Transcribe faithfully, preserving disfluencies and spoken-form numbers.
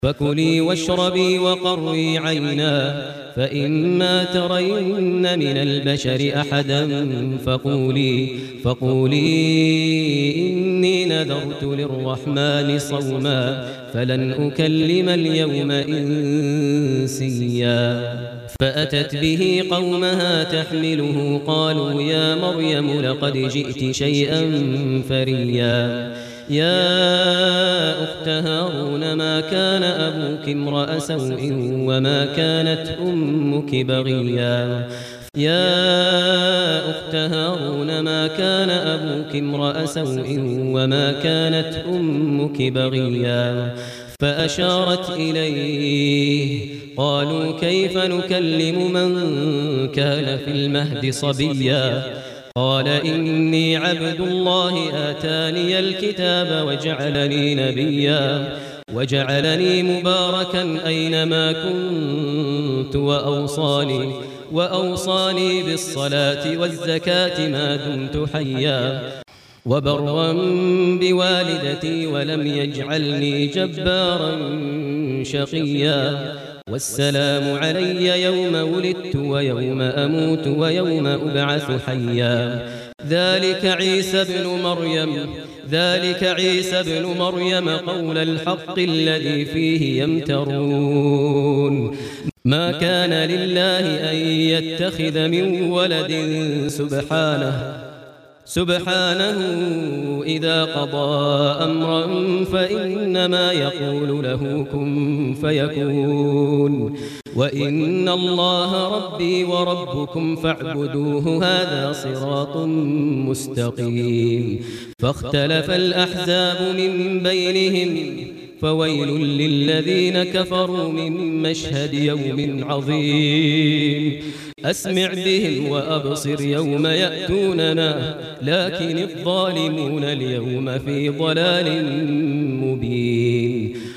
فكلي واشربي وقري عينا، فإما ترين من البشر أحدا فقولي, فقولي إني نذرت للرحمن صوما فلن أكلم اليوم إنسيا. فأتت به قومها تحمله قالوا يا مريم لقد جئت شيئا فريا. يا أخت هارون ما كان أبوك امرأ سوء وما كانت أمك بغيا. يا أخت هارون ما كان أبوك امرأ سوء وما كانت أمك بغيا. فأشارت إليه قالوا كيف نكلم من كان في المهد صبيا. قال إني عبد الله آتاني الكتاب وجعلني نبيا وجعلني مباركا أينما كنت وأوصاني, وأوصاني بالصلاة والزكاة ما دمت حيا وبرا بوالدتي ولم يجعلني جبارا شقيا. والسلام علي يوم ولدت ويوم أموت ويوم أبعث حيا. ذلك عيسى ابن مريم ذلك عيسى ابن مريم قول الحق الذي فيه يمترون. ما كان لله أن يتخذ من ولد سبحانه سبحانه إذا قضى أمرا فإنما يقول له كن فيكون. وإن الله ربي وربكم فاعبدوه هذا صراط مستقيم. فاختلف الأحزاب من بينهم فويل للذين كفروا من مشهد يوم عظيم. أسمع بهم وأبصر يوم يأتوننا لكن الظالمون اليوم في ضلال مبين.